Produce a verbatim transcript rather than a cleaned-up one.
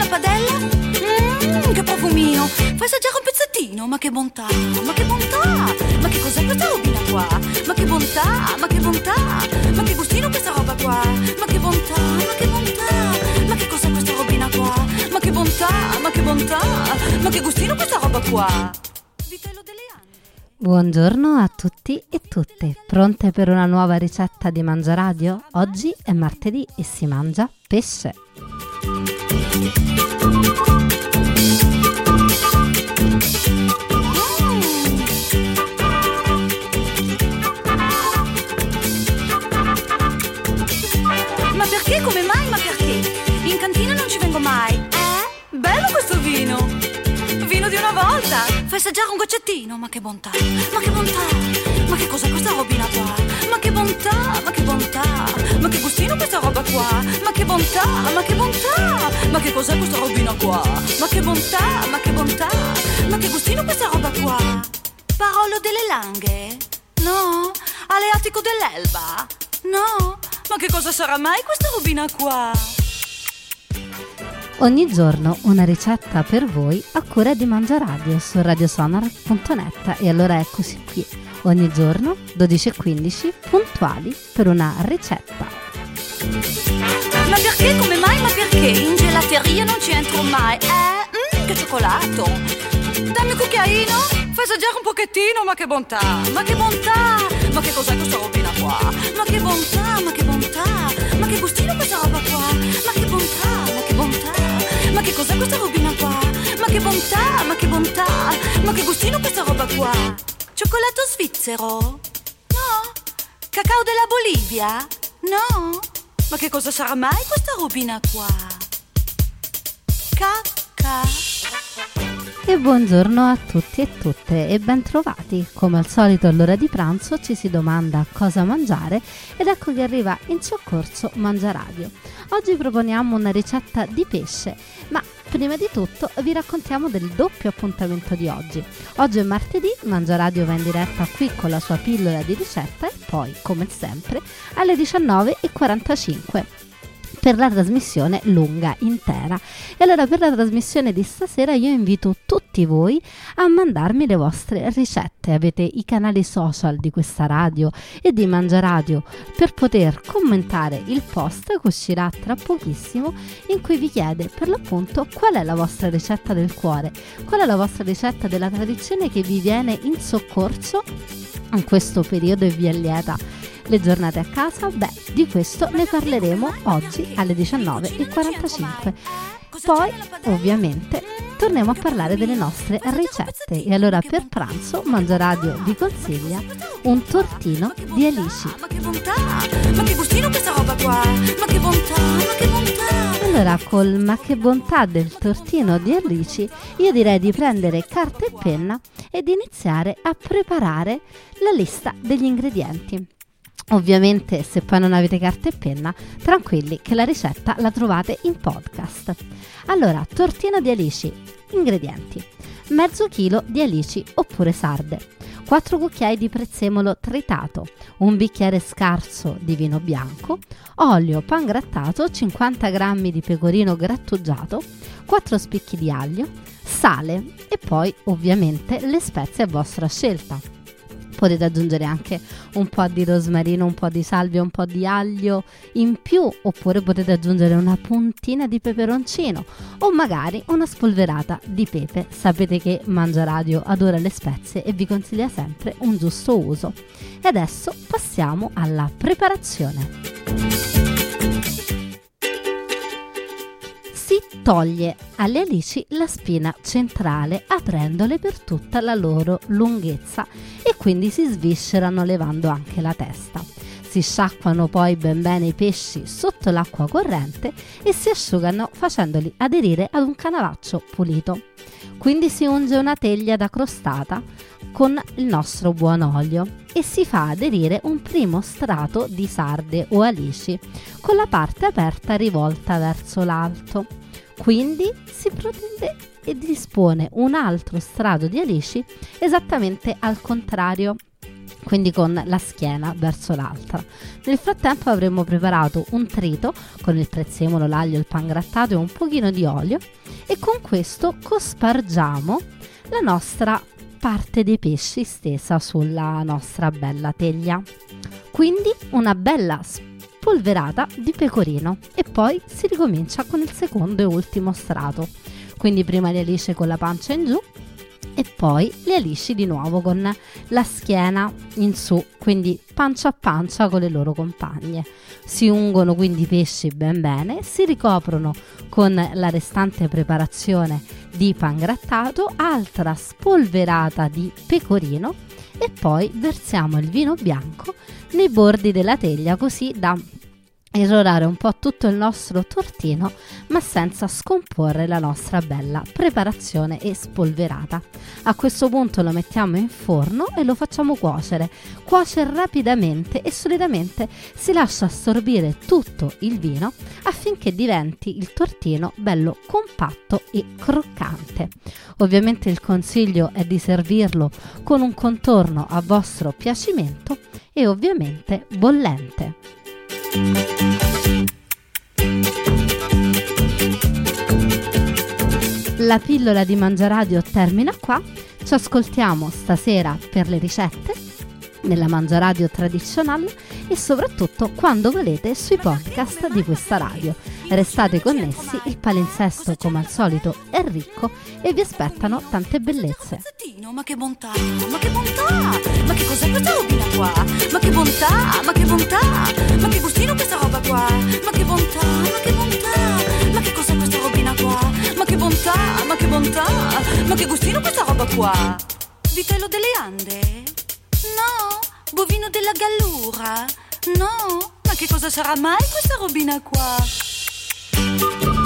padella? Mmm, che profumino. Fai assaggiare un pezzettino, ma che bontà, ma che bontà. Ma che cos'è questa robina qua? Ma che bontà, ma che bontà. Ma che gustino questa roba qua? Ma che bontà, ma che bontà. Ma che cos'è questa robina qua? Ma che bontà, ma che bontà. Ma che gustino questa roba qua? Vitello delle Ande. Buongiorno a tutti e tutte, pronte per una nuova ricetta di Mangiaradio? Oggi è martedì e si mangia pesce. Ma perché? Come mai? Ma perché? In cantina non ci vengo mai. Eh? Bello questo vino! Vino di una volta! Fai assaggiare un goccettino, ma che bontà! Ma che bontà! Ma che cos'è questa robina qua? Ma che bontà! Ma che bontà! Ma che gustino questa roba qua? Ma che bontà! Ma che bontà! Ma che cos'è questa robina qua? Ma che bontà! Ma che bontà! Ma che gustino questa roba qua? Parolo delle Langhe? No? Aleatico dell'Elba? No? Ma che cosa sarà mai questa robina qua? Ogni giorno una ricetta per voi a cura di Mangiaradio su radiosonar punto net. E allora eccoci qui, ogni giorno dodici e quindici puntuali per una ricetta. Ma perché? Come mai? Ma perché? In gelateria non ci entro mai. Eh? Mm, che cioccolato! Dammi un cucchiaino, fai assaggiare un pochettino, ma che bontà! Ma che bontà! Ma che cos'è questa robina qua? Ma che bontà! Ma che bontà! Ma che gustino questa roba qua? Ma che bontà! Ma che bontà! Ma che cos'è questa robina qua? Ma che bontà! Ma che bontà! Ma che gustino questa roba qua? Cioccolato svizzero? No? Cacao della Bolivia? No? Ma che cosa sarà mai questa robina qua? Cacca. E buongiorno a tutti e tutte e ben trovati. Come al solito all'ora di pranzo ci si domanda cosa mangiare ed ecco che arriva in soccorso Mangiaradio. Oggi proponiamo una ricetta di pesce, ma prima di tutto vi raccontiamo del doppio appuntamento di oggi. Oggi è martedì, Mangiaradio va in diretta qui con la sua pillola di ricetta e poi, come sempre, alle diciannove e quarantacinque. Per la trasmissione lunga intera. E allora per la trasmissione di stasera io invito tutti voi a mandarmi le vostre ricette. Avete i canali social di questa radio e di Mangiaradio per poter commentare il post che uscirà tra pochissimo, in cui vi chiede per l'appunto qual è la vostra ricetta del cuore, qual è la vostra ricetta della tradizione che vi viene in soccorso in questo periodo e vi allieta le giornate a casa. Beh, di questo ne parleremo oggi alle diciannove e quarantacinque. Poi, ovviamente, torniamo a parlare delle nostre ricette. E allora per pranzo Mangiaradio vi consiglia un tortino di alici. Ma che bontà! Ma che gustino questa roba qua? Ma che bontà! Ma che bontà! Allora, col ma che bontà del tortino di alici, io direi di prendere carta e penna e di iniziare a preparare la lista degli ingredienti. Ovviamente, se poi non avete carta e penna, tranquilli che la ricetta la trovate in podcast. Allora, tortino di alici. Ingredienti: mezzo chilo di alici oppure sarde, quattro cucchiai di prezzemolo tritato, un bicchiere scarso di vino bianco, olio pangrattato, cinquanta grammi di pecorino grattugiato, quattro spicchi di aglio, sale e poi ovviamente le spezie a vostra scelta. Potete aggiungere anche un po' di rosmarino, un po' di salvia, un po' di aglio in più, oppure potete aggiungere una puntina di peperoncino o magari una spolverata di pepe. Sapete che Mangiaradio adora le spezie e vi consiglia sempre un giusto uso. E adesso passiamo alla preparazione. Si toglie alle alici la spina centrale aprendole per tutta la loro lunghezza e quindi si sviscerano levando anche la testa. Si sciacquano poi ben bene i pesci sotto l'acqua corrente e si asciugano facendoli aderire ad un canavaccio pulito. Quindi si unge una teglia da crostata con il nostro buon olio e si fa aderire un primo strato di sarde o alici con la parte aperta rivolta verso l'alto. Quindi si protende e dispone un altro strato di alici esattamente al contrario. quindi con la schiena verso l'altra. Nel frattempo avremo preparato un trito con il prezzemolo, l'aglio, il pangrattato e un pochino di olio, e con questo cospargiamo la nostra parte dei pesci stesa sulla nostra bella teglia. Quindi una bella spolverata di pecorino, e poi si ricomincia con il secondo e ultimo strato. Quindi prima le alici con la pancia in giù e poi le alici di nuovo con la schiena in su, quindi pancia a pancia con le loro compagne. Si ungono quindi i pesci ben bene, si ricoprono con la restante preparazione di pangrattato, altra spolverata di pecorino, e poi versiamo il vino bianco nei bordi della teglia, così da irrorare un po' tutto il nostro tortino, ma senza scomporre la nostra bella preparazione e spolverata. A questo punto lo mettiamo in forno e lo facciamo cuocere. Cuoce rapidamente e solitamente si lascia assorbire tutto il vino affinché diventi il tortino bello compatto e croccante. Ovviamente il consiglio è di servirlo con un contorno a vostro piacimento e ovviamente bollente. La pillola di Mangiaradio termina qua. Ci ascoltiamo stasera per le ricette nella Mangiaradio tradizionale e soprattutto quando volete sui podcast di questa radio. Restate connessi, il palinsesto come al solito è ricco e vi aspettano tante bellezze. Ma che bontà, ma che bontà, ma che cos'è questa robina qua? Ma che bontà, ma che bontà, ma che gustino questa roba qua? Ma che bontà, ma che bontà, ma che cos'è questa robina qua? Ma che bontà, ma che bontà, ma che gustino questa roba qua? Vitello delle Ande? No, bovino della Gallura? No, ma che cosa sarà mai questa robina qua?